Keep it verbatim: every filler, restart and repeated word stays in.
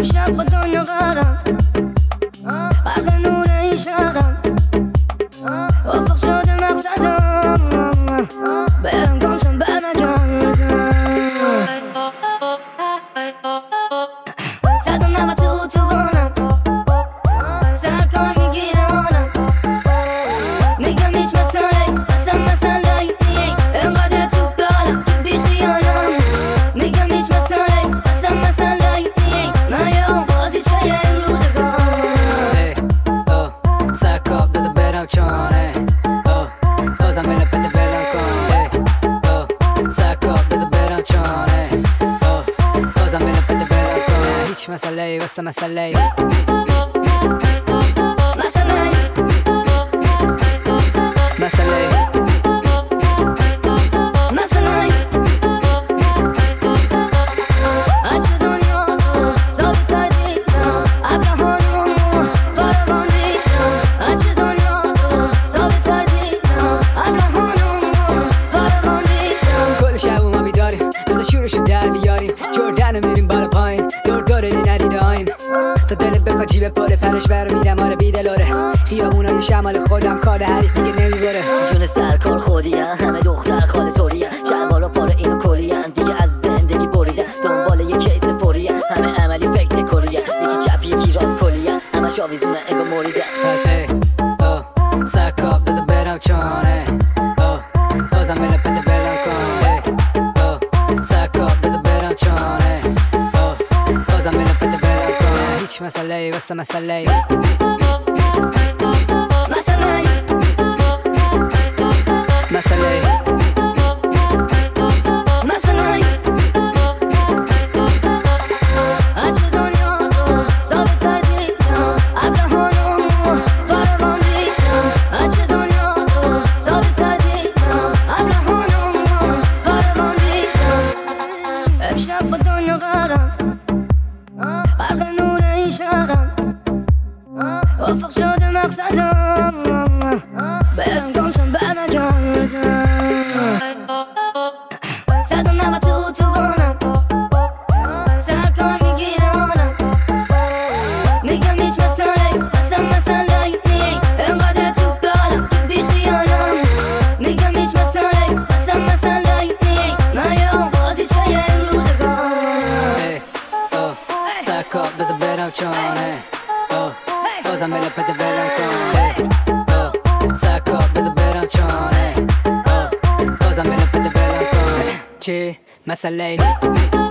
امشب با دنیا قرم غرق نور این شهرم افق شده مقصدم برم گمشم برنگردم صد و نود تو اتوبانم سرکار میگیره آنم میگم هیچ مسئله اصلا مسئله اینقدر تو بالم که بی خیالم میگم هیچ مسئله اصلا مسئله من یه بازی چه این روزگارم سرکار بذار برم چانه بازم اینو بده بلم کن سرکار بذار برم چانه بازم اینو بده بلم کن هیچ مسئله واسه مسئله مسئله مسئله مسئله اچه دنیا زابی تردیدم ابرهانم فراوان دیدم اچه دنیا زابی تردیدم ابرهانم فراوان دیدم کل شب ما بیداریم بذار شورشو در بیاریم جردن میریم بالا پایین دور دور این ندیده آیم تا دلت بخواد جیب پاره پرش برو میدم آره بیدلاره خیابونای شمال خودم کار حریف دیگه نمیبره جون سرکار خودیه همه دختر خاله طوریه شلوارا پاره اینو کلیه دیگه از زندگی بریده دنبال یه کیس فوریه همه عملی فکر نکلیه یکی چپ یکی راست کلیه همش آویزونه اگه مریده پس ای او سرکار بذار برم چانه او بازم اینو بده بلم کن ای او سرکار بذار برم چانه او بازم اینو بده بلم کن هیچ مسئله واسه مسئله مسئله مسئله مسئله اچه دنیا زابی تردیدم ابرهانم فراوان دیدم اچه دنیا زابی تردیدم ابرهانم فراوان دیدم امشب با دنیا قرم غرق نور این شهرم افق شده مقصدم برم گمشم برنگردم صد و نود تو اتوبانم سرکار میگیره آنم میگم هیچ مسئله اصلا مسئله اینقدر تو بالم که بی خیالم میگم هیچ مسئله اصلا مسئله من یه بازی چه این روزگارم ای او سرکار بذار برم چانه او بازم اینو بده بلم کن ای او سرکار بذار برم چانه او بازم اینو بده بلم کن چی مسئله